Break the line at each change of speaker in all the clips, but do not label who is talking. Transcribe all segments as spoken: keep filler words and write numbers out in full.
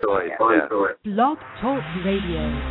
choice. Yeah.
Blog Talk Radio.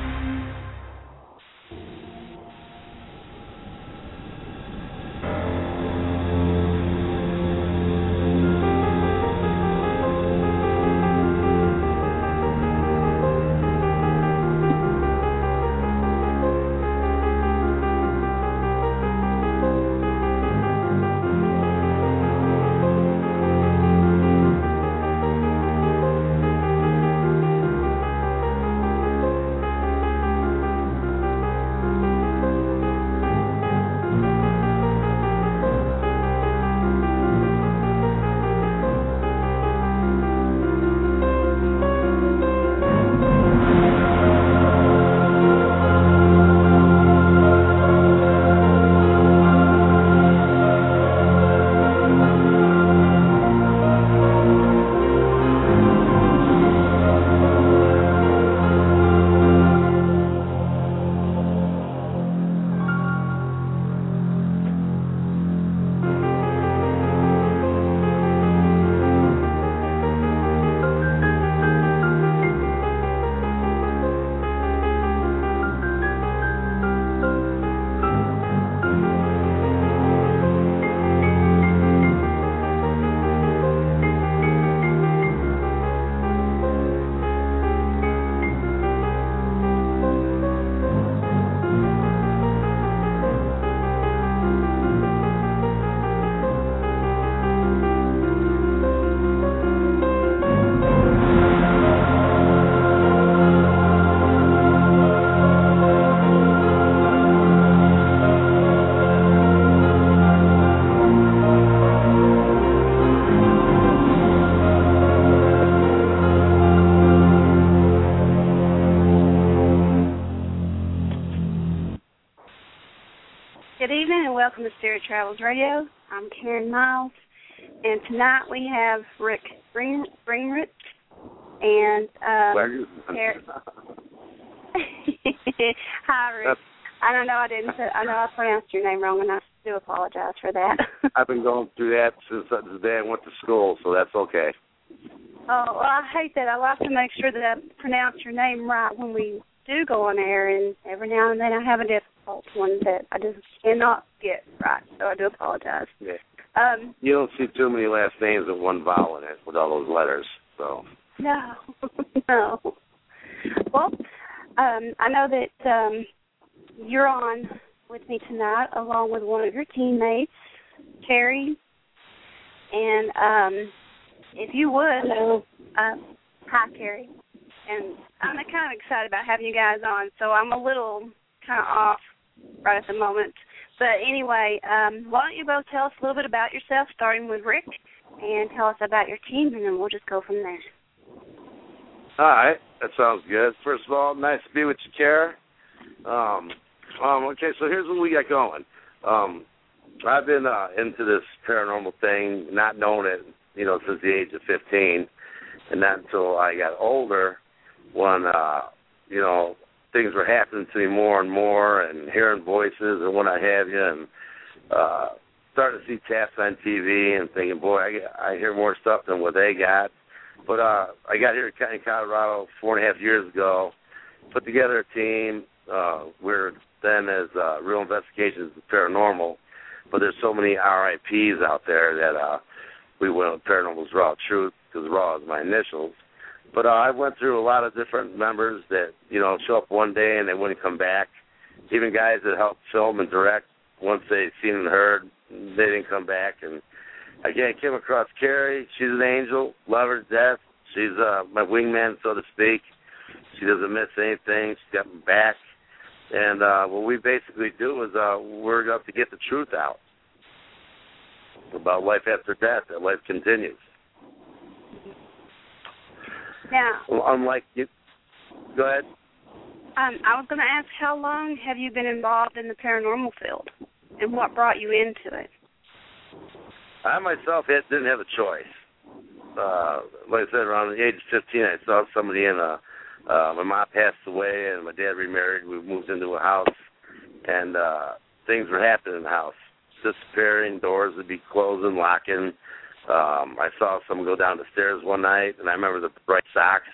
Welcome to Spirit Travels Radio. I'm Karen Miles, and tonight we have Rick Green, Greenrich and um, Ter- Hi, Rick. I don't know. I didn't. Say, I know I pronounced your name wrong, and I do apologize for that.
I've been going through that since the day I went to school, so that's okay.
Oh, well, I hate that. I like to make sure that I pronounce your name right when we do go on air, and every now and then I have a difficult one that I just cannot get right, so I do apologize.
Yeah.
Um,
you don't see too many last names with one vowel in it with all those letters, so.
No, no. Well, um, I know that um, you're on with me tonight along with one of your teammates, Terry, and um, if you would,
hello.
Uh, hi, Terry. And I'm kind of excited about having you guys on, so I'm a little kind of off right at the moment. But anyway, um, why don't you both tell us a little bit about yourself, starting with Rick, and tell us about your team, and then we'll just go from there.
All right, that sounds good. First of all, nice to be with you, Kara. Um, um, okay, so here's what we got going. Um, I've been uh, into this paranormal thing, not knowing it, you know, since the age of fifteen, and not until I got older when, uh, you know, things were happening to me more and more and hearing voices and what I have you and uh, starting to see taps on T V and thinking, boy, I, I hear more stuff than what they got. But uh, I got here in Colorado four and a half years ago, put together a team. Uh, we're then as uh, Real Investigations of Paranormal, but there's so many R I Ps out there that uh, we went with Paranormal's Raw Truth, because Raw is my initials. But uh, I went through a lot of different members that, you know, show up one day and they wouldn't come back. Even guys that helped film and direct, once they'd seen and heard, they didn't come back. And again, I came across Carrie. She's an angel. Love her to death. She's uh, my wingman, so to speak. She doesn't miss anything. She's got my back. And uh, what we basically do is uh, we're up to get the truth out about life after death, that life continues.
Now,
well, unlike you, go ahead.
Um, I was going to ask, how long have you been involved in the paranormal field, and what brought you into it?
I myself had, didn't have a choice. Uh, like I said, around the age of fifteen, I saw somebody in a. Uh, my mom passed away, and my dad remarried. We moved into a house, and uh, things were happening in the house, disappearing. Doors would be closing, locking. Um, I saw someone go down the stairs one night, and I remember the bright socks.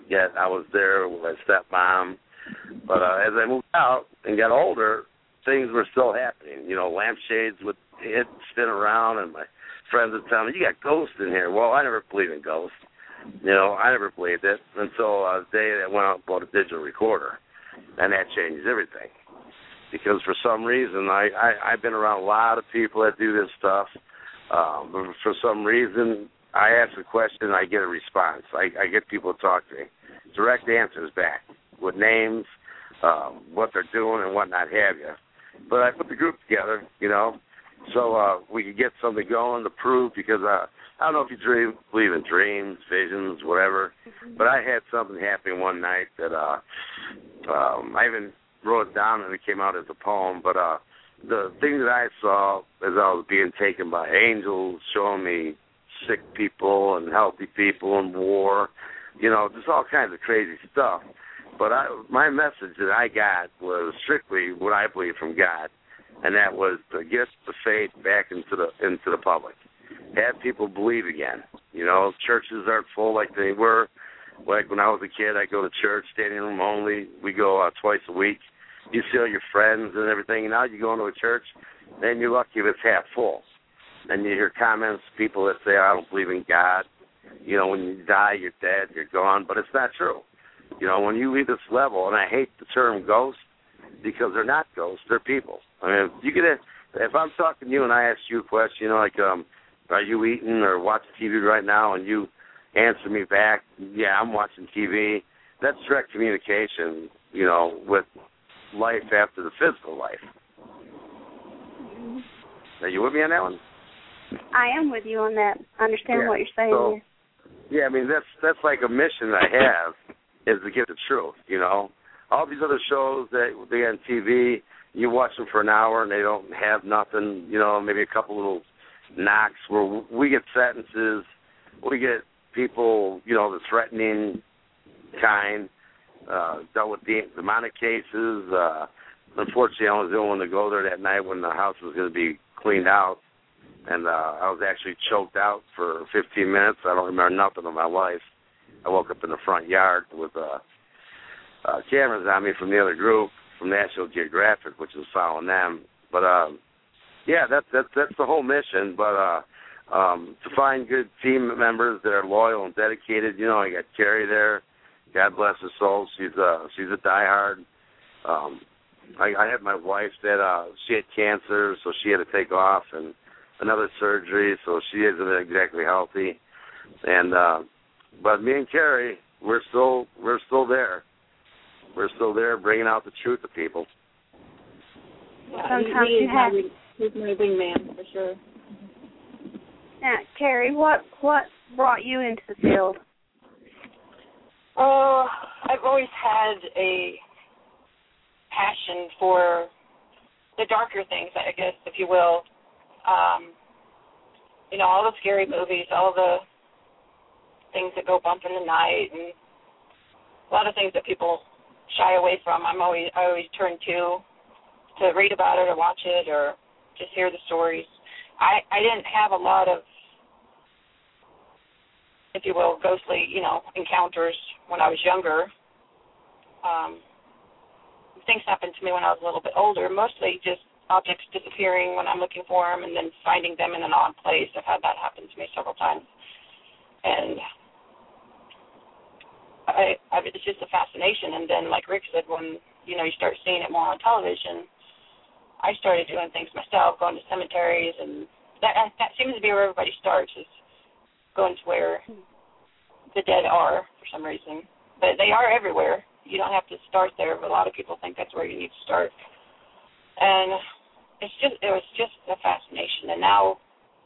yet I was there with my stepmom. But uh, as I moved out and got older, things were still happening. You know, lampshades would hit, spin around, and my friends would tell me, "You got ghosts in here." Well, I never believed in ghosts. You know, I never believed it until uh, the day that I went out and bought a digital recorder, and that changed everything. Because for some reason, I, I, I've been around a lot of people that do this stuff, um, but for some reason, I ask a question and I get a response. I, I get people to talk to me. Direct answers back with names, um, what they're doing and what not have you. But I put the group together, you know, so uh, we could get something going to prove, because uh, I don't know if you dream, believe in dreams, visions, whatever, but I had something happen one night that uh, um, I even wrote it down and it came out as a poem, but uh, the thing that I saw as I was being taken by angels, showing me sick people and healthy people in war, you know, just all kinds of crazy stuff. But I, my message that I got was strictly what I believe from God, and that was to get the faith back into the into the public, have people believe again. You know, churches aren't full like they were. Like when I was a kid, I go to church, standing room only. We go uh, twice a week. You see all your friends and everything. And now you go into a church, and you're lucky if it's half full. And you hear comments, people that say, "I don't believe in God." You know, when you die, you're dead, you're gone. But it's not true. You know, when you leave this level, and I hate the term ghost, because they're not ghosts, they're people. I mean, you get it. If I'm talking to you and I ask you a question, you know, like, um, are you eating or watching T V right now, and you answer me back, yeah, I'm watching T V, that's direct communication, you know, with life after the physical life. Are you with me on that one?
I am with you on that. I understand
yeah.
what you're saying
so,
here.
Yeah, I mean, that's that's like a mission I have, is to get the truth, you know. All these other shows that they on T V, you watch them for an hour and they don't have nothing, you know, maybe a couple little knocks, where we get sentences, we get people, you know, the threatening kind, uh, dealt with the demonic cases. Uh, unfortunately, I was the only one to go there that night when the house was going to be cleaned out, and uh, I was actually choked out for fifteen minutes. I don't remember nothing of my life. I woke up in the front yard with uh, uh, cameras on me from the other group, from National Geographic, which was following them. But, um, yeah, that's, that's, that's the whole mission. But uh, um, to find good team members that are loyal and dedicated, you know, I got Carrie there. God bless her soul. She's a, she's a diehard. Um, I, I had my wife that uh, she had cancer, so she had to take off, and another surgery, so she isn't exactly healthy. And uh, but me and Carrie, we're still we're still there. We're still there, bringing out the truth to people.
Yeah,
Sometimes
he,
you have.
He's my wingman for sure.
Now, Carrie, what what brought you into the field?
Oh, I've always had a passion for the darker things, I guess, if you will. Um, you know, all the scary movies, all the things that go bump in the night, and a lot of things that people shy away from. I'm always I always turn to to read about it or watch it or just hear the stories. I, I didn't have a lot of, if you will, ghostly, you know, encounters when I was younger. Um, things happened to me when I was a little bit older, mostly just objects disappearing when I'm looking for them and then finding them in an odd place. I've had that happen to me several times. And I, I, it's just a fascination. And then, like Rick said, when, you know, you start seeing it more on television, I started doing things myself, going to cemeteries, and that that seems to be where everybody starts, is going to where the dead are for some reason. But they are everywhere. You don't have to start there, but a lot of people think that's where you need to start. And it's just it was just a fascination, and now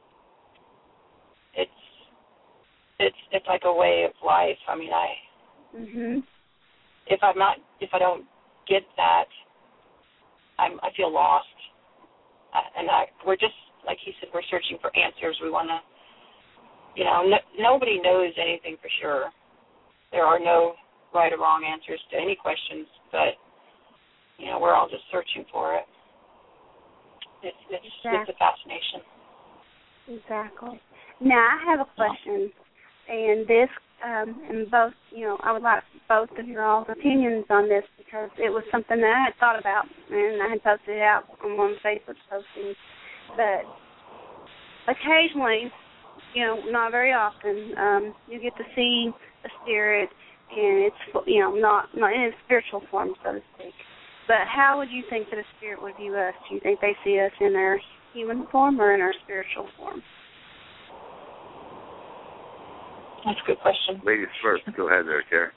it's it's it's like a way of life. I mean, I
Mhm.
if I'm not if I don't get that, I'm, I feel lost, uh, and I, we're just, like he said, we're searching for answers. We want to, you know, no, nobody knows anything for sure. There are no right or wrong answers to any questions, but, you know, we're all just searching for it. It's, it's,
exactly.
it's a fascination.
Exactly. Now, I have a question, and this um, and both, you know, I would like both of your all's opinions on this because it was something that I had thought about, and I had posted it out on one of Facebook postings. But occasionally, you know, not very often, um, you get to see a spirit, and it's, you know, not, not in its spiritual form, so to speak. But how would you think that a spirit would view us? Do you think they see us in our human form or in our spiritual form?
That's a good question.
Ladies first. Go ahead there, Kara.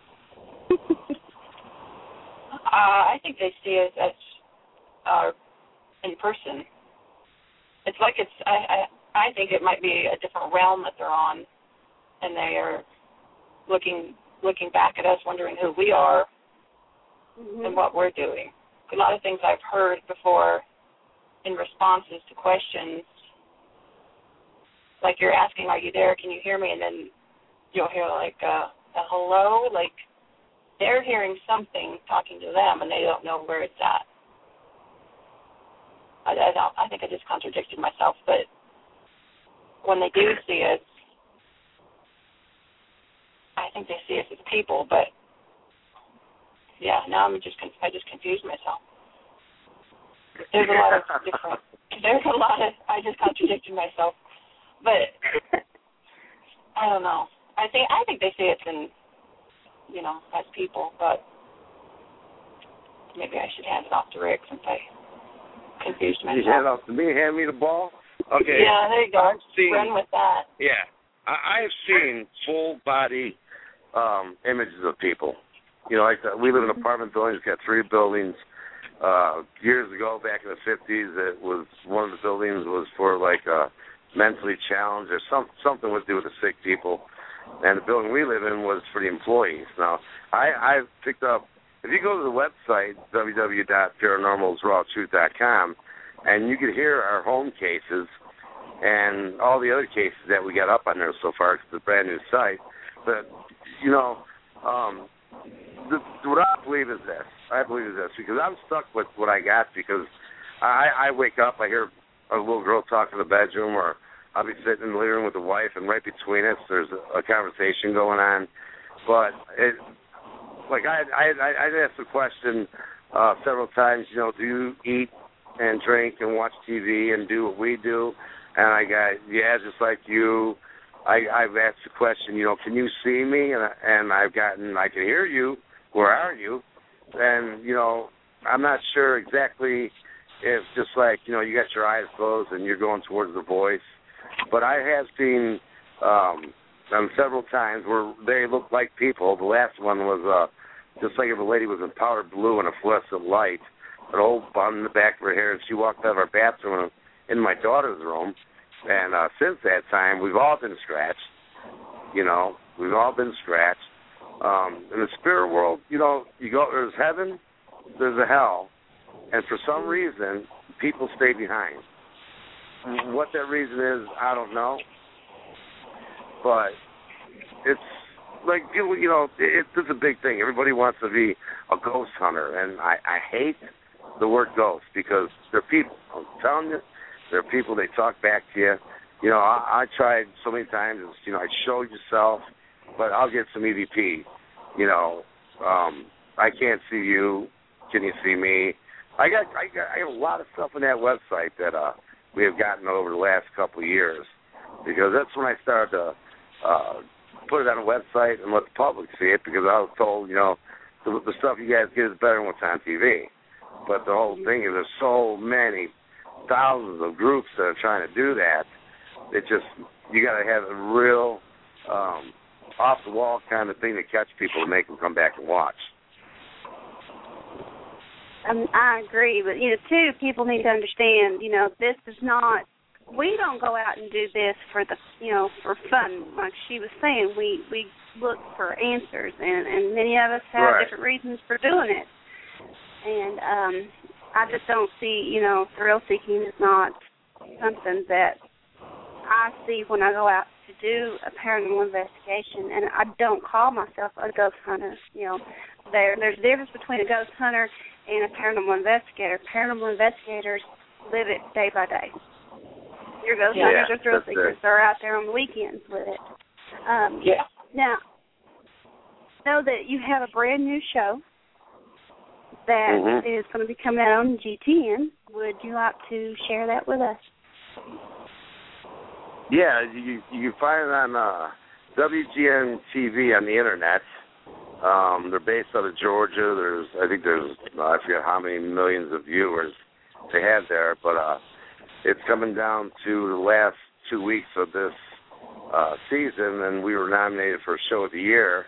uh, I think they see us as uh, in person. It's like it's, I, I, I think it might be a different realm that they're on, and they are looking looking back at us, wondering who we are mm-hmm. and what we're doing. A lot of things I've heard before in responses to questions, like you're asking, are you there, can you hear me, and then you'll hear like a, a hello, like they're hearing something talking to them and they don't know where it's at. I, I, don't, I think I just contradicted myself, but when they do see us, I think they see us as people, but yeah, now I'm just, I just confused myself. There's a lot of different, there's a lot of, I just contradicted myself, but I don't know. I think, I think they see us in, you know, as people, but maybe I should hand it off to Rick since I confused myself.
You hand it off to me, hand me the ball? Okay.
Yeah, there you go.
I've seen,
run with that.
Yeah. I, I've seen full body um, images of people. You know, like the, we live in an apartment building. It's got three buildings. Uh, years ago, back in the fifties, it was one of the buildings was for like uh, mentally challenged or some something to do with the sick people, and the building we live in was for the employees. Now, I I've picked up. If you go to the website w w w dot paranormals raw truth dot com, and you can hear our home cases and all the other cases that we got up on there so far. It's a brand new site, but you know. Um, The, what I believe is this. I believe is this because I'm stuck with what I got because I, I wake up, I hear a little girl talk in the bedroom, or I'll be sitting in the living room with the wife, and right between us there's a, a conversation going on. But it, like I, I, I asked the question uh, several times. You know, do you eat and drink and watch T V and do what we do? And I got yeah, just like you. I, I've asked the question, you know, can you see me? And, and I've gotten, I can hear you. Where are you? And, you know, I'm not sure exactly if just like, you know, you got your eyes closed and you're going towards the voice. But I have seen um, them several times where they look like people. The last one was uh, just like if a lady was in powder blue and a fluorescent light, an old bun in the back of her hair, and she walked out of our bathroom in my daughter's room. And uh, since that time, we've all been scratched. You know, we've all been scratched. Um, in the spirit world, you know, you go there's heaven, there's a hell, and for some reason, people stay behind. What that reason is, I don't know. But it's like people, you know, it, it's a big thing. Everybody wants to be a ghost hunter, and I, I hate the word ghost because they're people. I'm telling you. There are people, they talk back to you. You know, I, I tried so many times, you know, I showed yourself, but I'll get some E V P. You know, um, I can't see you. Can you see me? I got, I got, I got a lot of stuff on that website that uh, we have gotten over the last couple of years because that's when I started to uh, put it on a website and let the public see it because I was told, you know, the, the stuff you guys get is better than what's on T V. But the whole thing is there's so many thousands of groups that are trying to do that. It just, you got to have a real um, off-the-wall kind of thing to catch people to make them come back and watch.
Um, I agree, but, you know, too, people need to understand, you know, this is not, we don't go out and do this for the, you know, for fun. Like she was saying, we, we look for answers, and, and many of us have
right.
different reasons for doing it. And, um, I just don't see, you know, thrill seeking is not something that I see when I go out to do a paranormal investigation, and I don't call myself a ghost hunter. You know, there there's a difference between a ghost hunter and a paranormal investigator. Paranormal investigators live it day by day. Your ghost
yeah,
hunters or thrill seekers are out there on the weekends with it. Um,
yeah.
Now, know that you have a brand new show that
mm-hmm.
is going to be coming out on G T N. Would you like to share that with us?
Yeah, you you can find it on uh, W G N T V on the internet. Um, they're based out of Georgia. There's, I think there's, uh, I forget how many millions of viewers they have there, but uh, it's coming down to the last two weeks of this uh, season, and we were nominated for Show of the Year,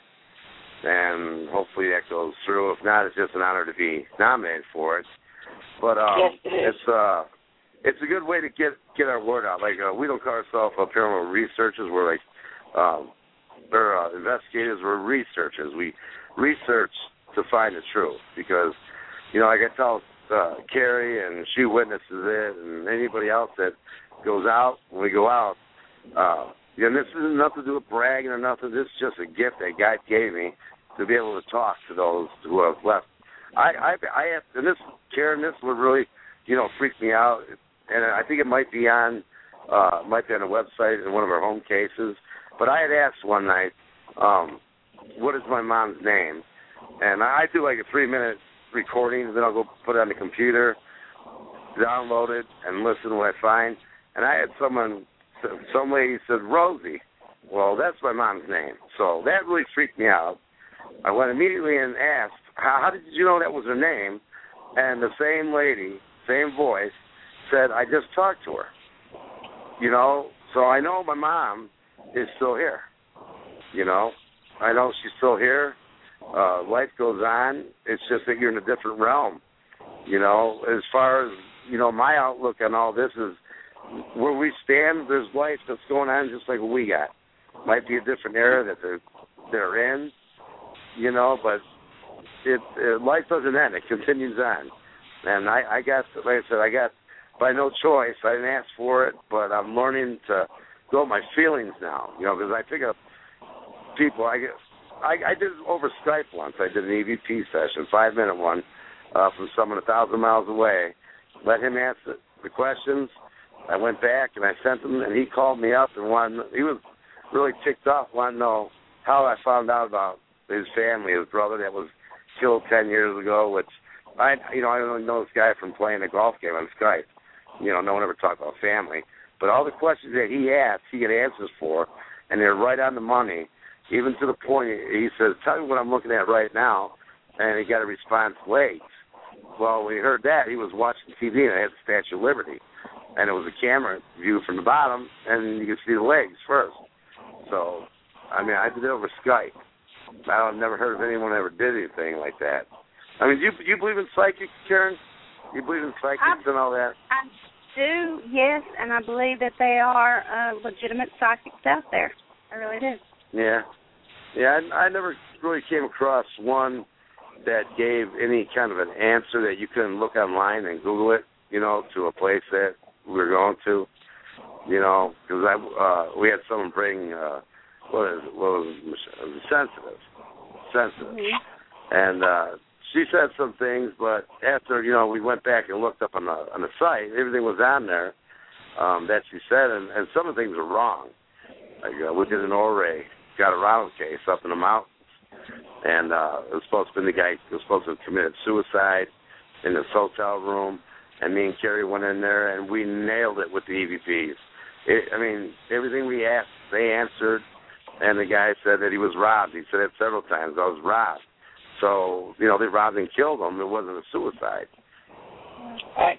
and hopefully that goes through. If not, it's just an honor to be nominated for it. But um,
yes, it is.
it's uh, it's a good way to get get our word out. Like uh, we don't call ourselves uh, paranormal researchers. We're like um, we're uh, investigators. We're researchers. We research to find the truth because, you know, like I tell uh, Carrie, and she witnesses it, and anybody else that goes out, when we go out, uh, you know, this isn't nothing to do with bragging or nothing. This is just a gift that God gave me to be able to talk to those who have left. I, I, I have, and this, Karen, this would really, you know, freak me out, and I think it might be on, uh, might be on a website in one of our home cases. But I had asked one night, um, what is my mom's name? And I do like a three-minute recording, then I'll go put it on the computer, download it, and listen to what I find. And I had someone, some lady said, Rosie. Well, that's my mom's name. So that really freaked me out. I went immediately and asked, how, how did you know that was her name? And the same lady, same voice, said, I just talked to her. You know, so I know my mom is still here. You know, I know she's still here. Uh, life goes on. It's just that you're in a different realm. You know, as far as, you know, my outlook on all this is where we stand, there's life that's going on just like what we got. Might be a different era that they're, they're in, you know, but it, it life doesn't end. It continues on. And I, I got, like I said, I got, by no choice, I didn't ask for it, but I'm learning to go with my feelings now, you know, because I pick up people, I get, I, I did it over Skype once. I did an E V P session, five-minute one, uh, from someone a thousand miles away. Let him answer the questions. I went back and I sent him, and he called me up and wanted, he was really ticked off, wanted to know how I found out about his family, his brother that was killed ten years ago, which I, you know, I only know this guy from playing a golf game on Skype. You know, no one ever talked about family. But all the questions that he asked, he had answers for, and they're right on the money, even to the point he says, tell me what I'm looking at right now, and he got a response late. Well, when he heard that, he was watching T V, and it had the Statue of Liberty, and it was a camera view from the bottom, and you could see the legs first. So, I mean, I did it over Skype. I've never heard of anyone ever did anything like that. I mean, do you, do you believe in psychics, Karen? You believe in psychics I, and all that?
I do, yes, and I believe that they are uh, legitimate psychics out there. I really do.
Yeah. Yeah, I, I never really came across one that gave any kind of an answer that you couldn't look online and Google it, you know, to a place that we were going to, you know, because I uh, we had someone bring, uh, what is it, what was it, sensitive, sensitive, mm-hmm. and uh, she said some things, but after, you know, we went back and looked up on the on the site, everything was on there um, that she said, and, and some of the things were wrong. Like uh, we did an Ouray, got a Ronald case up in the mountains, and uh, it was supposed to be the guy who was supposed to have committed suicide in this hotel room, and me and Kerry went in there, and we nailed it with the E V Ps. It, I mean, everything we asked, they answered, and the guy said that he was robbed. He said it several times, I was robbed. So, you know, they robbed and killed him. It wasn't a suicide.
Right.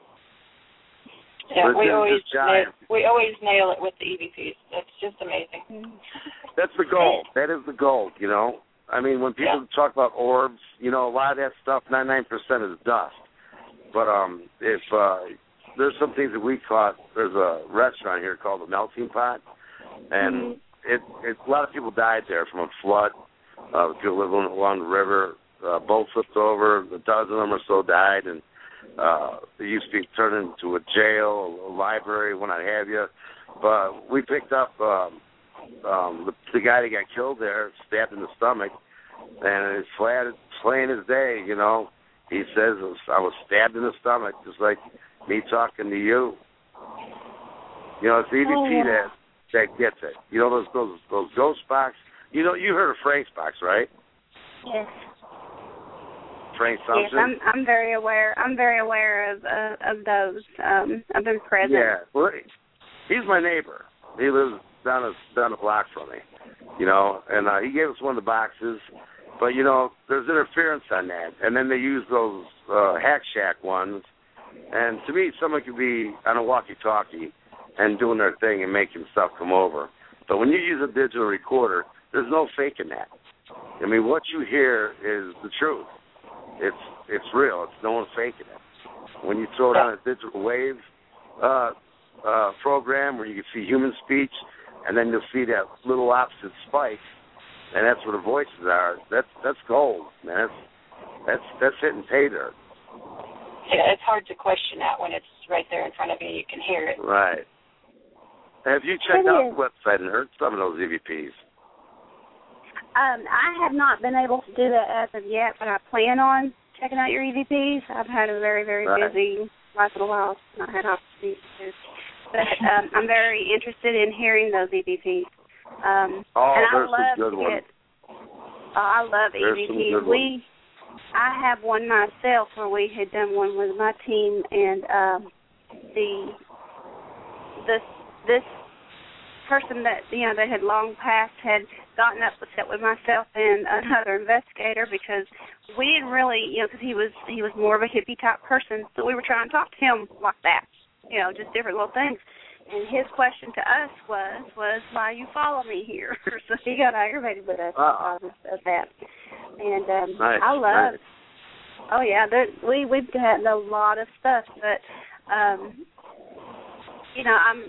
Yeah, we always, nail, we always nail it with the E V Ps. That's just amazing.
That's the goal. That is the goal, you know. I mean, when people yeah. talk about orbs, you know, a lot of that stuff, ninety-nine percent is dust. But um, if uh, there's some things that we caught, there's a restaurant here called the Melting Pot, and mm-hmm. it, it a lot of people died there from a flood. Uh, people living along the river, uh, boat flipped over, a dozen of them or so died, and uh, it used to be turned into a jail, a library, what have you. But we picked up um, um, the, the guy that got killed there, stabbed in the stomach, and it's flat, plain as day, you know. He says, I was stabbed in the stomach, just like me talking to you. You know, it's E V P oh, yeah. that, that gets it. You know, those, those, those ghost box. You know, you heard of Frank's box, right?
Yes.
Frank Thompson.
Yes, I'm I'm very aware. I'm very aware of uh, of those. Um, I've been present.
Yeah, well, he's my neighbor. He lives down a down a block from me, you know, and uh, he gave us one of the boxes. But you know, there's interference on that, and then they use those uh, Hack Shack ones. And to me, someone could be on a walkie-talkie and doing their thing and making stuff come over. But when you use a digital recorder, there's no faking that. I mean, what you hear is the truth. It's it's real. It's no one faking it. When you throw it on a digital wave uh, uh, program where you can see human speech, and then you'll see that little opposite spike, and that's where the voices are. That's that's gold, man. That's that's that's hitting pay dirt.
Yeah, it's hard to question that when it's right there in front of you. You can hear it.
Right. Have you checked out the website and heard some of those E V Ps?
Um, I have not been able to do that as of yet, but I plan on checking out your E V Ps. I've had a very, very
right.
busy last little while, not had opportunity to. But um, I'm very interested in hearing those E V Ps. Um,
oh,
and
there's
I love
some good
to
ones.
get, oh, I love
there's
E V Ps.
Some good
we,
ones.
I have one myself where we had done one with my team, and um, the this this person that you know that had long passed had gotten upset with myself and another investigator because we didn't really, you know, because he was he was more of a hippie type person, so we were trying to talk to him like that, you know, just different little things. And his question to us was, was why you follow me here? So he got aggravated with us
uh,
because of that. And um,
nice,
I love,
nice.
oh yeah, there, we we've had a lot of stuff, but um, you know, I'm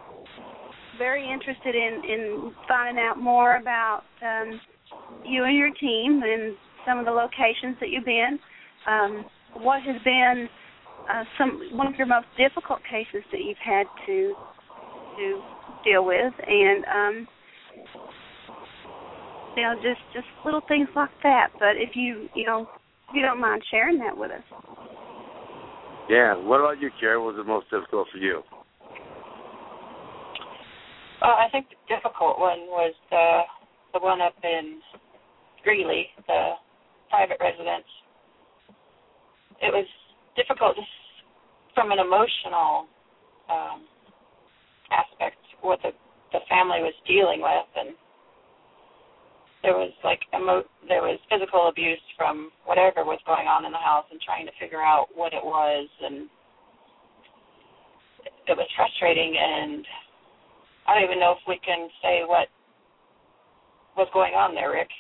very interested in, in finding out more about um, you and your team and some of the locations that you've been. Um, what has been uh, some one of your most difficult cases that you've had to to deal with, and um, you know, just just little things like that. But if you you know if you don't mind sharing that with us.
Yeah. What about you, Carrie? What was the most difficult for you?
Well, I think the difficult one was the the one up in Greeley, the private residence. It was difficult just from an emotional um, aspect, what the, the family was dealing with, and there was like emo- there was physical abuse from whatever was going on in the house, and trying to figure out what it was, and it was frustrating. And I don't even know if we can say what was going on there, Rick,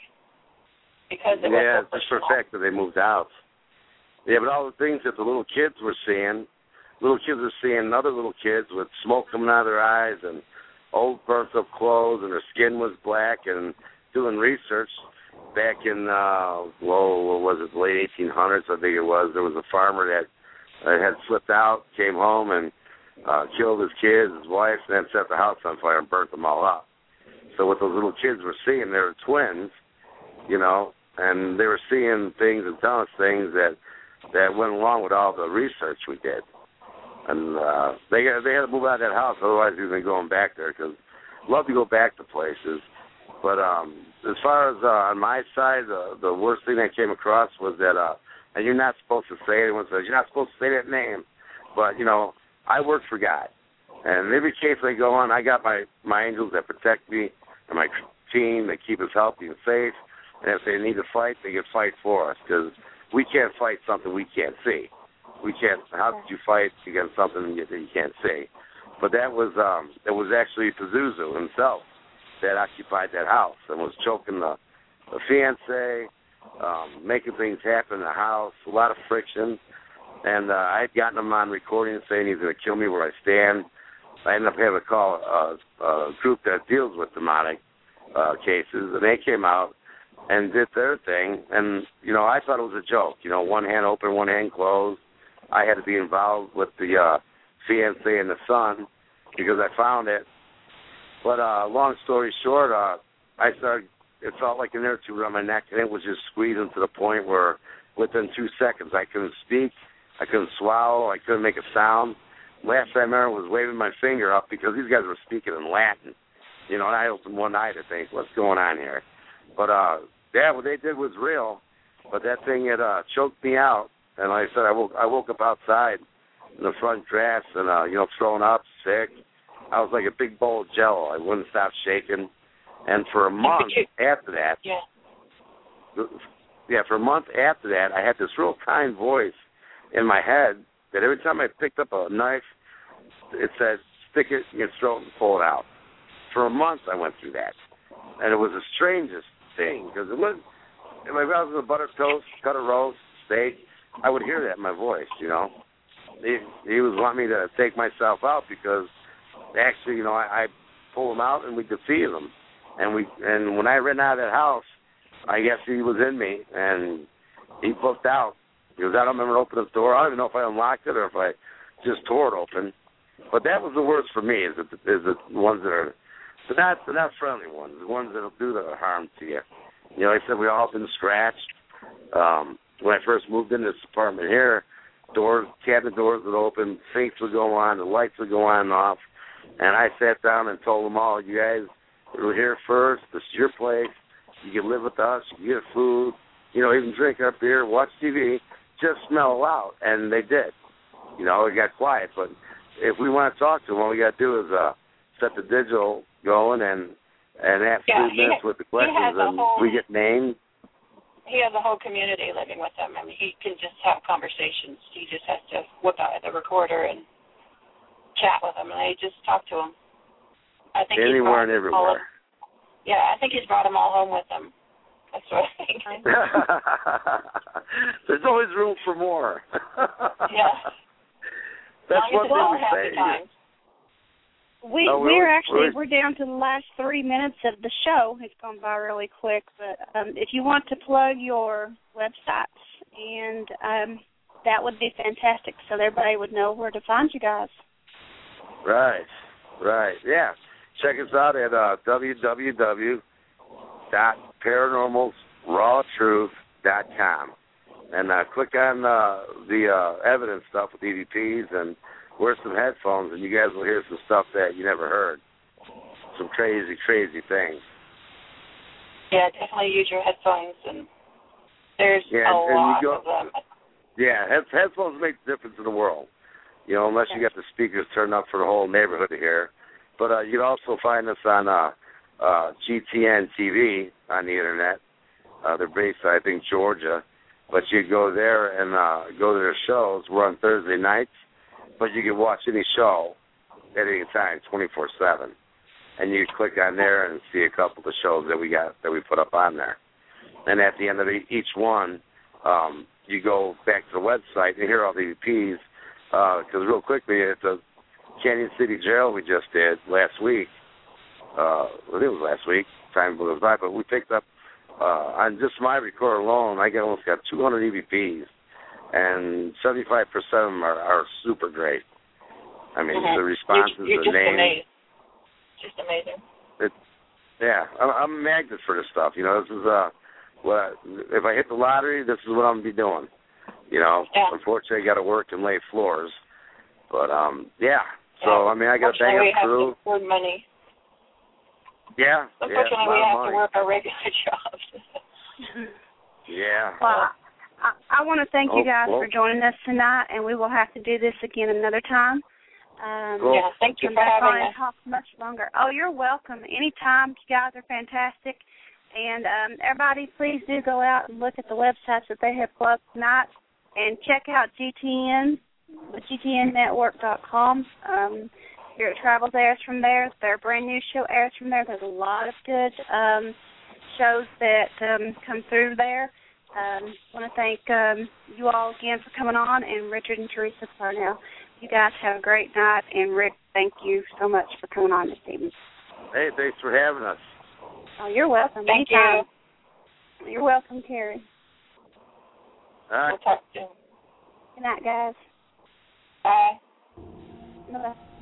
because it
yeah,
was so
just for the fact that they moved out. Yeah, but all the things that the little kids were seeing, little kids were seeing other little kids with smoke coming out of their eyes and old burnt-up clothes, and their skin was black, and doing research back in, uh, well, what was it, the late eighteen hundreds, I think it was. There was a farmer that uh, had slipped out, came home, and uh, killed his kids, his wife, and then set the house on fire and burnt them all up. So what those little kids were seeing, they were twins, you know, and they were seeing things and telling us things that that went along with all the research we did. And uh, they they had to move out of that house, otherwise we'd been going back there, because I'd love to go back to places. But um, as far as uh, on my side, the, the worst thing that came across was that, uh, and you're not supposed to say, anyone says, you're not supposed to say that name, but, you know, I work for God. And every case I go on, I got my, my angels that protect me and my team that keep us healthy and safe. And if they need to fight, they can fight for us, because we can't fight something we can't see. We can't. How could you fight against something that you can't see? But that was um, it was actually Pazuzu himself that occupied that house and was choking the, the fiancé, um, making things happen in the house, a lot of friction. And uh, I had gotten him on recording saying he's going to kill me where I stand. I ended up having to call a, a group that deals with demonic uh, cases, and they came out and did their thing. And, you know, I thought it was a joke. You know, one hand open, one hand closed. I had to be involved with the uh, fiancé and the son because I found it. But uh, long story short, uh, I started, it felt like an air tube around my neck, and it was just squeezing to the point where within two seconds I couldn't speak, I couldn't swallow, I couldn't make a sound. Last I remember was waving my finger up because these guys were speaking in Latin. You know, and I opened one eye to think, what's going on here? But uh, Yeah, what they did was real, but that thing had uh, choked me out. And like I said, I woke, I woke up outside in the front grass and, uh, you know, thrown up, sick. I was like a big bowl of Jello. I wouldn't stop shaking. And for a month after that,
yeah.
yeah, for a month after that, I had this real kind voice in my head that every time I picked up a knife, it said, stick it in your throat and pull it out. For a month, I went through that. And it was the strangest thing, because it was, if I was on a butter toast, cut a roast, steak, I would hear that in my voice, you know. He, he was wanting me to take myself out because actually, you know, I, I pulled him out and we defeated him. And we and when I ran out of that house, I guess he was in me, and he booked out. He was out. I remember opening the door. I don't even know if I unlocked it or if I just tore it open. But that was the worst for me, is the, is the ones that are, they're not, they're not friendly ones, the ones that will do the harm to you. You know, like I said, we all been scratched. Um, when I first moved into this apartment here, doors, cabinet doors would open, sinks would go on, the lights would go on and off. And I sat down and told them all, you guys were here first. This is your place. You can live with us. You can get food. You know, even drink our beer, watch T V, just smell loud. And they did. You know, it got quiet. But if we want to talk to them, all we got to do is uh, set the digital going and and ask
yeah,
three minutes
ha-
with the questions, and
whole,
we get named.
He has a whole community living with him. I mean, he can just have conversations. He just has to whip out the recorder and chat with them, and they just talk to him. I think
anywhere and everywhere.
Of, yeah, I think he's brought them all home with him. That's what I think.
There's always room for more.
Yeah.
That's what we say.
We
oh,
we're
really?
actually
really?
we're down to the last three minutes of the show. It's gone by really quick, but um, if you want to plug your websites, and um, that would be fantastic, so everybody would know where to find you guys.
Right, right, yeah. Check us out at uh, w w w dot paranormals raw truth dot com, and uh, click on uh, the uh, evidence stuff with E V Ps and wear some headphones, and you guys will hear some stuff that you never heard. Some crazy, crazy things.
Yeah, definitely use your headphones, and there's
yeah,
a
and
lot
you go,
of them.
Yeah, head, headphones make the difference in the world. You know, unless you got the speakers turned up for the whole neighborhood to hear. But uh, you can also find us on uh, uh, G T N T V on the Internet. Uh, they're based, I think, Georgia. But you go there and uh, go to their shows. We're on Thursday nights. But you can watch any show at any time, twenty-four seven. And you click on there and see a couple of the shows that we got that we put up on there. And at the end of each one, um, you go back to the website and hear all the E V Ps. Because uh, real quickly, at the Canyon City Jail we just did last week, uh, well, it was last week, time goes by, but we picked up, uh, on just my recorder alone, I got almost got two hundred E V Ps. And seventy-five percent of them are, are super great. I mean,
mm-hmm.
the responses,
you're, you're
the
just
names.
Amazing. Just amazing.
It, yeah, I'm, I'm a magnet for this stuff. You know, this is, uh, what, if I hit the lottery, this is what I'm going to be doing. You know,
yeah.
Unfortunately, I got to work and lay floors. But, um, yeah. So,
yeah.
I mean, I got to bang up crew.
Unfortunately, we have to afford money.
Yeah.
Unfortunately,
yeah,
we have
money.
to work our regular jobs.
yeah.
Well, I, I want to thank
oh,
you guys
well.
for joining us tonight, and we will have to do this again another time. Um,
cool.
Yeah, thank you
come
for
back
having
on and
us.
talk much longer. Oh, you're welcome. Anytime. You guys are fantastic. And um, everybody, please do go out and look at the websites that they have plugged tonight, and check out G T N, the G T N network dot com. Um, Spirit Travels airs from there. Their brand new show airs from there. There's a lot of good um, shows that um, come through there. I um, want to thank um, you all again for coming on, and Richard and Teresa Parnell. You guys have a great night, and Rick, thank you so much for coming on this evening.
Hey, thanks for having us.
Oh, you're welcome.
Thank
Anytime.
you.
You're welcome, Carrie.
All right.
We'll talk soon.
Good night, guys.
Bye.
Bye-bye.